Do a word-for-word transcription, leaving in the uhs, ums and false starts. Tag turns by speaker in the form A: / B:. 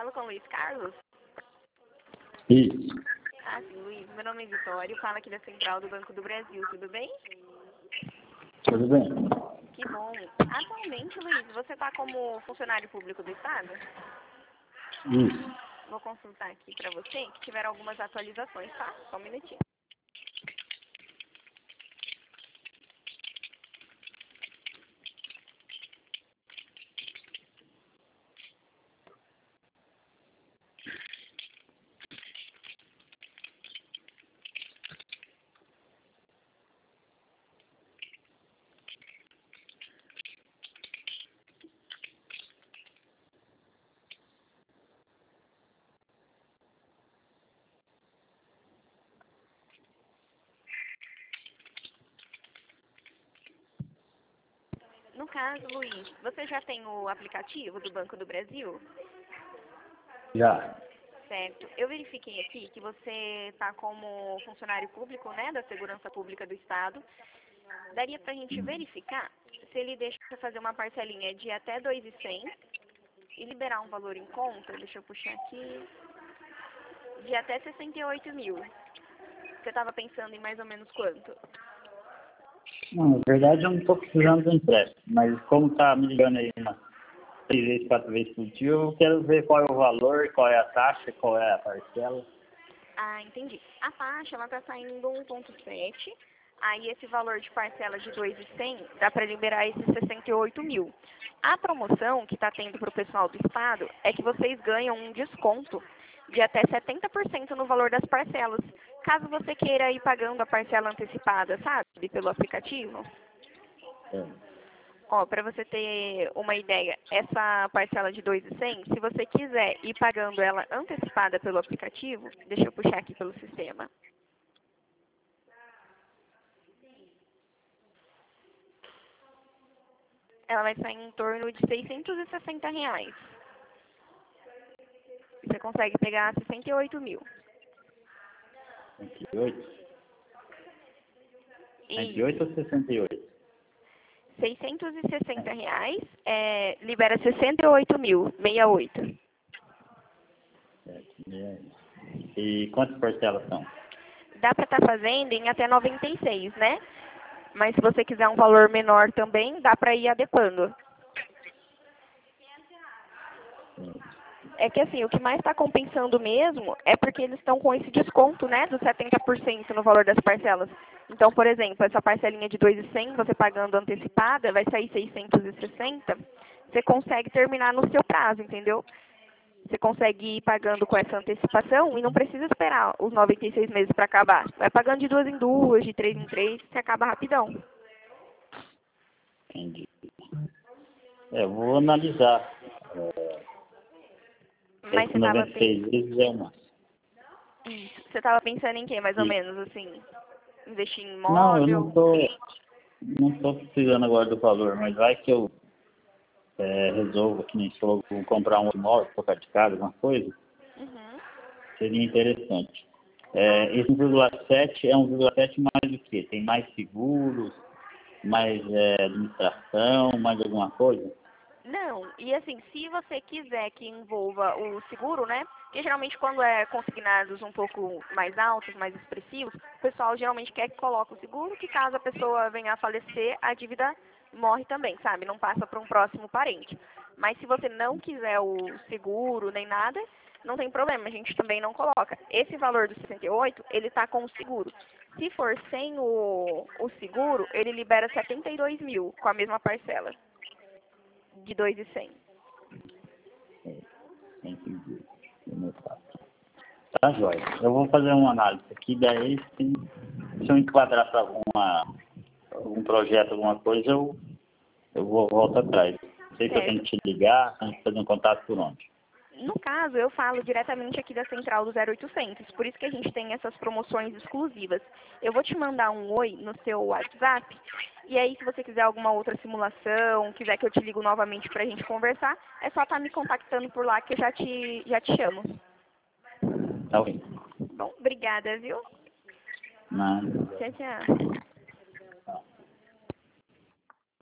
A: falo com o Luiz Carlos?
B: Isso.
A: Ah, sim, Luiz. Meu nome é Vitório, falo aqui da Central do Banco do Brasil, tudo bem?
B: Tudo bem.
A: Que bom. Atualmente, Luiz, você está como funcionário público do Estado?
B: Isso.
A: Vou consultar aqui para você, que tiveram algumas atualizações, tá? Só um minutinho. No caso, Luiz, você já tem o aplicativo do Banco do Brasil?
B: Já.
A: Certo. Eu verifiquei aqui que você está como funcionário público, né, da Segurança Pública do Estado. Daria para a gente verificar se ele deixa você fazer uma parcelinha de até dois mil e cem e liberar um valor em conta, deixa eu puxar aqui, de até sessenta e oito mil. Você estava pensando em mais ou menos quanto?
B: Não, na verdade eu não estou precisando do empréstimo, mas como está me ligando aí umas três vezes, quatro vezes por dia, eu quero ver qual é o valor, qual é a taxa, qual é a parcela.
A: Ah, entendi. A taxa, ela está saindo um vírgula sete. Aí esse valor de parcela de dois mil e cem dá para liberar esses sessenta e oito mil. A promoção que está tendo para o pessoal do Estado é que vocês ganham um desconto de até setenta por cento no valor das parcelas. Caso você queira ir pagando a parcela antecipada, sabe, pelo aplicativo.
B: É.
A: Ó, para você ter uma ideia, essa parcela de dois mil e cem, se você quiser ir pagando ela antecipada pelo aplicativo, deixa eu puxar aqui pelo sistema. Ela vai sair em torno de seiscentos e sessenta reais. Você consegue pegar sessenta e oito mil.
B: sessenta e oito? sessenta e
A: Isso.
B: oito ou sessenta e oito?
A: seiscentos e sessenta reais, é, libera sessenta e oito mil, sessenta e oito.
B: Certo. E quantas parcelas são?
A: Dá para estar fazendo em até noventa e seis, né? Mas se você quiser um valor menor também, dá para ir adequando. É que assim, o que mais está compensando mesmo é porque eles estão com esse desconto, né, dos setenta por cento no valor das parcelas. Então, por exemplo, essa parcelinha de dois mil e cem, você pagando antecipada, vai sair seiscentos e sessenta, você consegue terminar no seu prazo, entendeu? Você consegue ir pagando com essa antecipação e não precisa esperar os noventa e seis meses para acabar. Vai pagando de duas em duas, de três em três, você acaba rapidão.
B: Entendi. É, eu vou analisar. É,
A: Mas
B: esse
A: você estava
B: noventa e seis vezes é uma.
A: você estava pensando em quê, mais ou
B: E,
A: menos, assim? Investir em
B: não, eu não
A: imóvel?
B: tô, não tô precisando agora do valor, mas vai que eu é, resolvo, que nem se for comprar um imóvel, trocar de casa, alguma coisa,
A: Uhum.
B: seria interessante. É, esse um vírgula sete é um vírgula sete mais o quê? Tem mais seguros, mais é, administração, mais alguma coisa?
A: Não, e assim, se você quiser que envolva o seguro, né? Porque geralmente quando é consignados um pouco mais altos, mais expressivos, o pessoal geralmente quer que coloque o seguro, que caso a pessoa venha a falecer, a dívida morre também, sabe? Não passa para um próximo parente. Mas se você não quiser o seguro nem nada, não tem problema, a gente também não coloca. Esse valor do sessenta e oito, ele está com o seguro. Se for sem o, o seguro, ele libera setenta e dois mil com a mesma parcela de dois mil e cem.
B: É, entendi. Tá, joia. Eu vou fazer uma análise aqui, daí se, se eu enquadrar para alguma, algum projeto, alguma coisa, eu, eu vou volto atrás. Não sei se eu tenho
A: Certo.
B: que te ligar, tenho que fazer um contato por onde.
A: No caso, eu falo diretamente aqui da central do zero oitocentos, por isso que a gente tem essas promoções exclusivas. Eu vou te mandar um oi no seu WhatsApp, e aí se você quiser alguma outra simulação, quiser que eu te ligo novamente para a gente conversar, é só estar me contactando por lá que eu já te, já te chamo.
B: Tá ok.
A: Bom, obrigada, viu?
B: Nada.
A: Tchau, tchau.